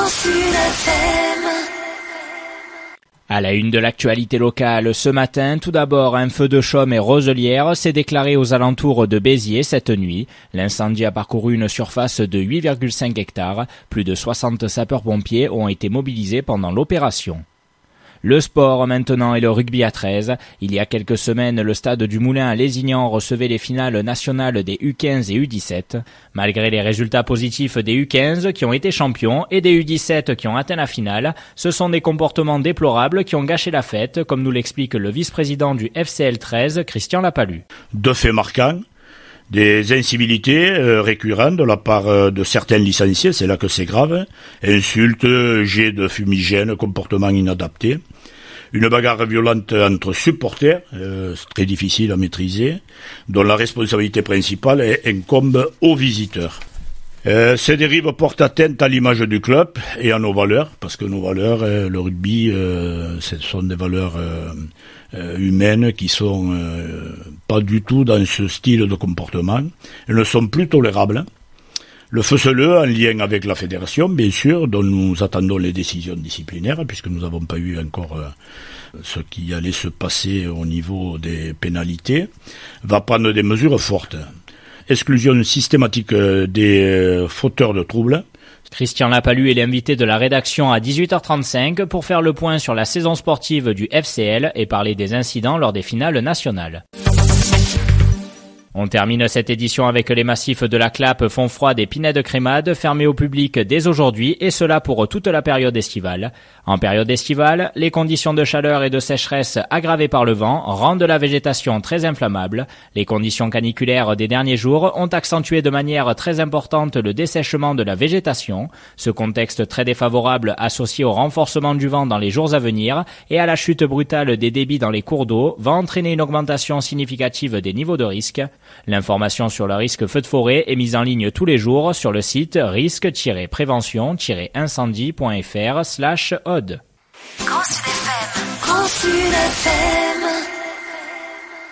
Grand Sud FM. À la une de l'actualité locale ce matin, tout d'abord, un feu de chaume et roselière s'est déclaré aux alentours de Béziers cette nuit. L'incendie a parcouru une surface de 8,5 hectares. Plus de 60 sapeurs-pompiers ont été mobilisés pendant l'opération. Le sport maintenant et le rugby à 13. Il y a quelques semaines, le stade du Moulin à Lézignan recevait les finales nationales des U15 et U17. Malgré les résultats positifs des U15 qui ont été champions et des U17 qui ont atteint la finale, ce sont des comportements déplorables qui ont gâché la fête, comme nous l'explique le vice-président du FCL 13, Christian Lapalu. Deux faits marquants. Des incivilités récurrentes de la part de certains licenciés, c'est là que c'est grave. Insultes, jets de fumigène, comportements inadaptés. Une bagarre violente entre supporters, c'est très difficile à maîtriser, dont la responsabilité principale incombe aux visiteurs. Ces dérives portent atteinte à l'image du club et à nos valeurs, parce que nos valeurs, le rugby, ce sont des valeurs humaines qui sont pas du tout dans ce style de comportement. Elles ne sont plus tolérables. Le FCLE, en lien avec la fédération, bien sûr, dont nous attendons les décisions disciplinaires, puisque nous n'avons pas eu encore ce qui allait se passer au niveau des pénalités, va prendre des mesures fortes. Exclusion systématique des fauteurs de troubles. Christian Lapalu est l'invité de la rédaction à 18h35 pour faire le point sur la saison sportive du FCL et parler des incidents lors des finales nationales. On termine cette édition avec les massifs de la Clappe, Fontfroide et Pinède-Crémade fermés au public dès aujourd'hui et cela pour toute la période estivale. En période estivale, les conditions de chaleur et de sécheresse aggravées par le vent rendent la végétation très inflammable. Les conditions caniculaires des derniers jours ont accentué de manière très importante le dessèchement de la végétation. Ce contexte très défavorable associé au renforcement du vent dans les jours à venir et à la chute brutale des débits dans les cours d'eau va entraîner une augmentation significative des niveaux de risque. L'information sur le risque feu de forêt est mise en ligne tous les jours sur le site risque-prévention-incendie.fr/OD. Grand Sud FM. Grand Sud FM.